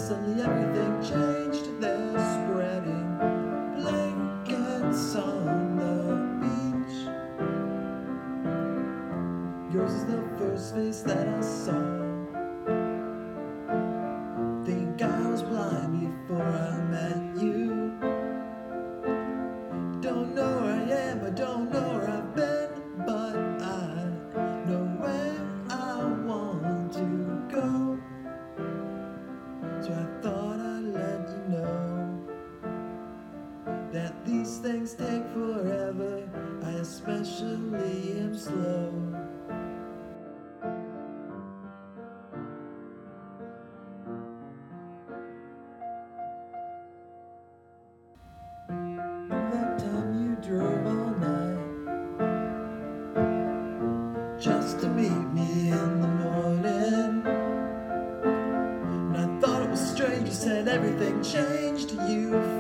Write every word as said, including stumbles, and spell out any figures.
suddenly everything changed. They're spreading blankets on the beach. Yours is the first face that I saw. Think I was blind before I met you. Don't know where I am, I don't know where I've been, but I know where I want to go. So I thought I'd let you know that these things take forever. I especially am slow. That time you drove all night just to meet me in the morning, and I thought it was strange. You said everything changed. You